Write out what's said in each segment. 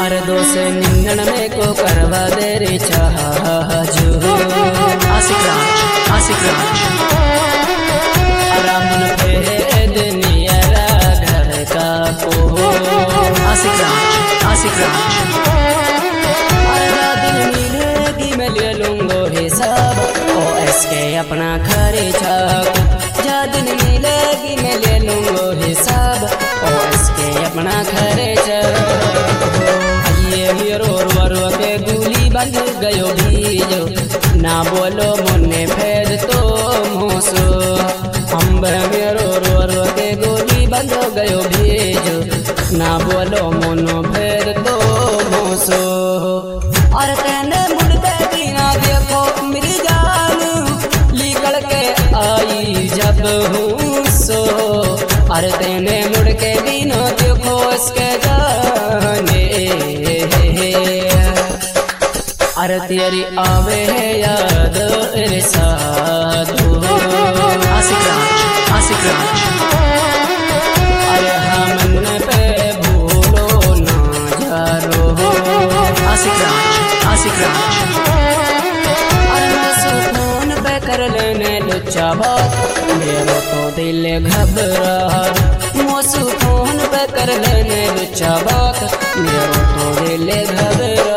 अरे दोस्त निन्नवे को करवा दे रे चाहजू आशिक राज अरामन फेद नियरा घर का को आशिक राज अरे दिन मिलेगी मैं ले लूंगो हिसाब OS के अपना खर्चा जा दिन मिलेगी मैं ले लूंगो हिसाब OS के अपना खर्चा रो के गुली बंद गयो भीजो ना बोलो मुन्ने फेद तो मोसो अम्ब मेरो रो के गुली बंद गयो भीजो ना बोलो मुन्नो फेद तो मोसो और तेने मुड़ते बिना देखो मेरी जान निकल के आई जब हूँ सो और तेने मुड़ के बिना देखो इसके जाने अरे तेरी आवे है याद रे साधु आशिक राज अरे हम पे भूलो ना जारो आशिक राज अरे फोन पे कर लेने लुच्चा बात मेरा तो दिल घबरा मोसू फोन पे कर लेने लुच्चा बात मेरा तो दिल घबरा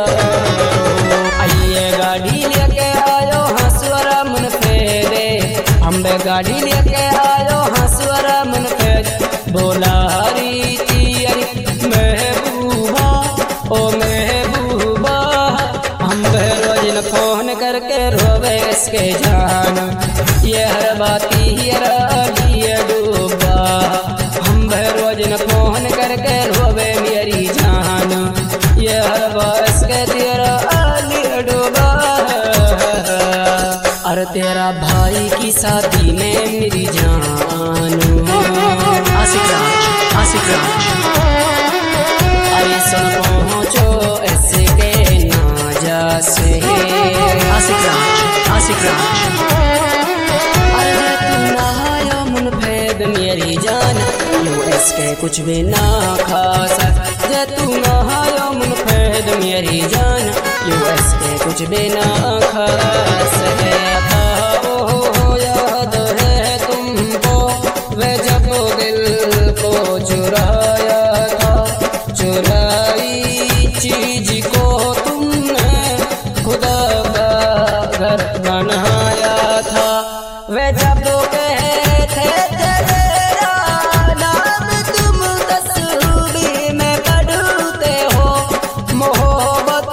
गाड़ी लेके आयो हंसुअरा मन फेरे अम्बे गाड़ी लेके आयो हंसुअरा मन फेरे बोला हरी चियरी महबूबा ओ महबूबा अम्बे रोज फोन करके रोवे इसके जान ये हर बाती लिए डूबा अम्बे रोज फोन करके रोवे मेरी जान ये हर बात के तेरा डूबा और तेरा भाई की शादी में मेरी जान आशिक राज अरे सुन पहुँचो ऐसे के ना जा से आशिक राज अरे तू नहायो मुन फेद मेरी जान US के कुछ भी ना खास जे तू नहायो मुन फेद मेरी जान US के कुछ भी ना खास है याद है तुमको वे जब दिल को चुराया था चुराई चीज को तुमने खुदा का घर बनाया था वे जब कहते थे तेरा नाम तुम तस्वीर में पढ़ते हो मोहब्बत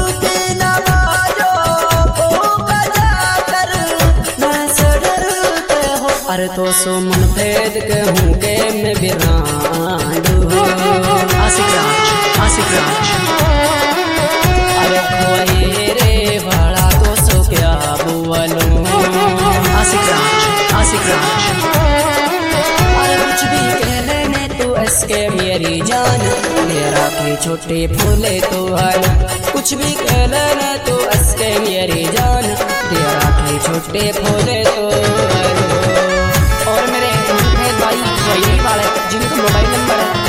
अरे तो सो मन फेद के हूँ के मैं बिरांडू आशिक राज अरे खोए रे वाला तो सो क्या बोलो आशिक राज अरे कुछ भी कह लेने तू इसके मेरी जान मेरा के छोटे फूले तो हाल कुछ भी कह लेने तू इसके मेरी जान तेरा के छोटे फूले तो और मेरे भाई वही वाले जिनका मोबाइल नंबर है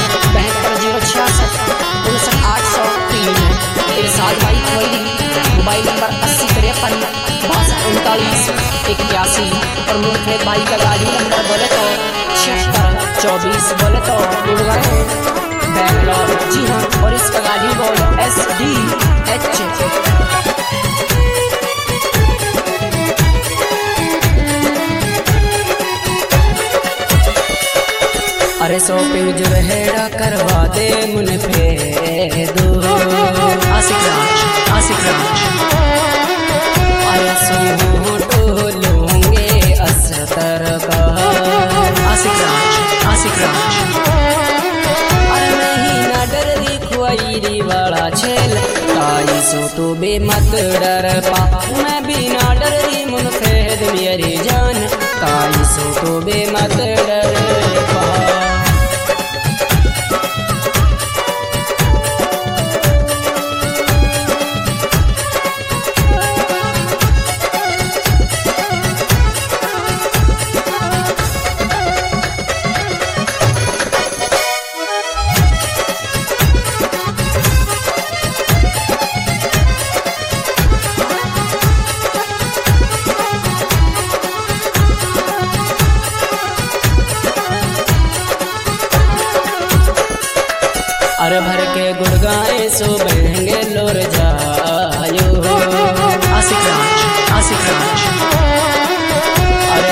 72065803 है इरशाद भाई वही मोबाइल नंबर 8053 और मुनफेद भाई का गाड़ी नंबर बोले तो 7624 बोले तो गुड़गांव बैंगलोर जी हाँ और इसका गाड़ी बोल SDH अरे शॉपिंग जो हेड़ा करवा दे मुन फेदो आशिक राज अरे सोटो लूंगे अस्तर का आशिक राज अरे नहीं ना डर दी खुआईरी वाला छेल काई सो तो बे मत डर पा मैं भी ना डर दी मुन फेद मेरी जान काई सो तो बे मत डर पा अरे भर के गुड़गाए सो बहंगे लोर जायो आशिक राज अरे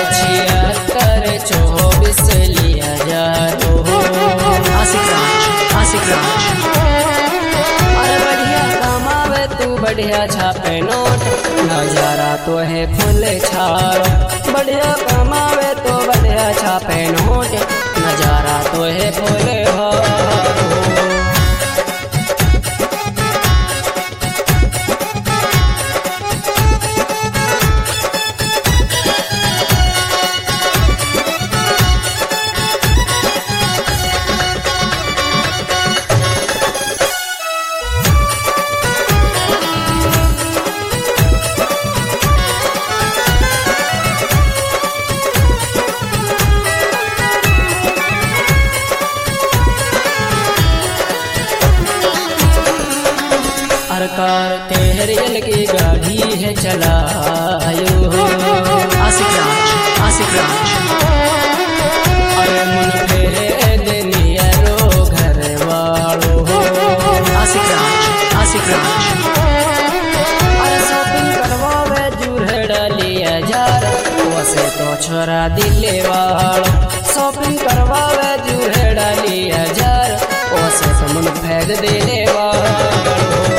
76 24 लिया जाओ आशिक राज अरे बढ़िया कमावे तू बढ़िया छापे नोट नजारा तो है फुल छाओ बढ़िया कमावे तो बढ़िया छापे नोट नजारा तो है फुल हो कार तेहरियल की गाड़ी है चलायो आशिक राज अरे मन फेरे देनियरो घर वालो आशिक राज अरे शॉपिंग करवावे जुरड़ा लिया जार वैसे तो छोरा दिले वालो शॉपिंग करवावे जुरड़ा लिया जार वैसे तो मन फेर देने वालो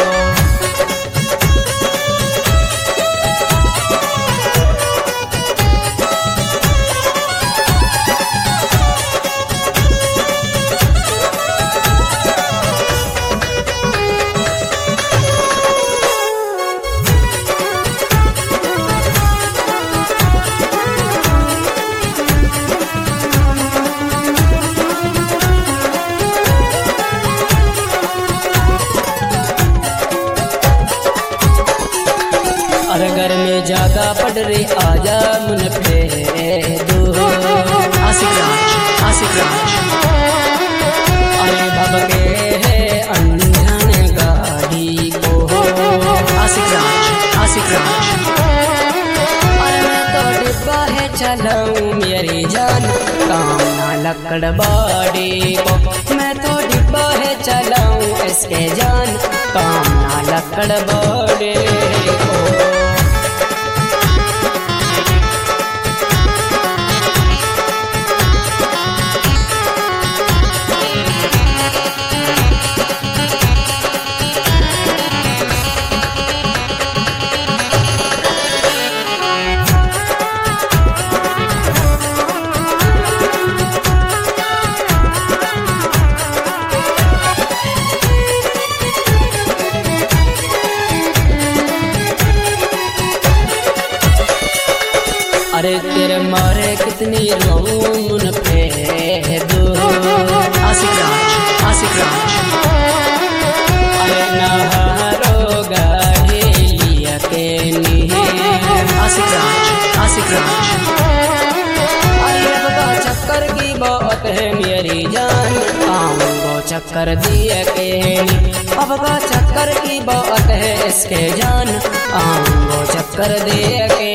अरे घर में ज्यादा पड़ रही आजा मुन पे दो आशिक राज अरे भबके है अंधन गाड़ी को आशिक राज अरे मैं तो डिब्बा है चलाऊं मेरी जान काम ना लकड़ बाड़ी को मैं तो डिब्बा है चलाऊं इसके जान काम ना लकड़ बाड़ी को अरे तेरे मारे कितनी रोन पे दो आशिक राज अरे नहारो गाड़ी लिया के आशिक राज अरे बता चक्कर की बात है मेरी जान आऊंगो चक्कर दिए के अब का चक्कर की बात है इसके जान आऊंगो चक्कर दिए के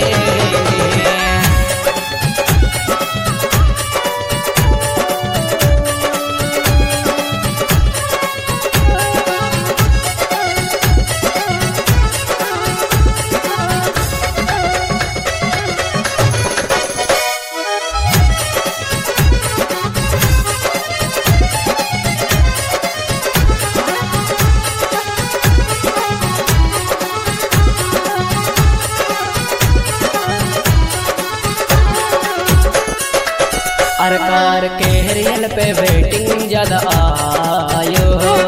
कार के रियल पे वेटिंग ज्यादा आयो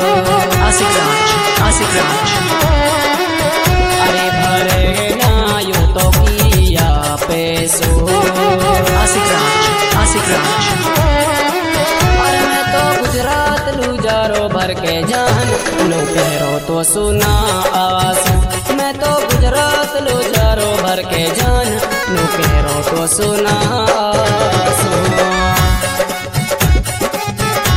आशिक राज अरे भरे ना यो तो किया पैसो आशिक राज अरे मैं तो गुजरात लूजारो भर के जान लो कहो तो सुना आसू मैं तो गुजरात लूजारो भर के जान लो कहो तो सुना आसू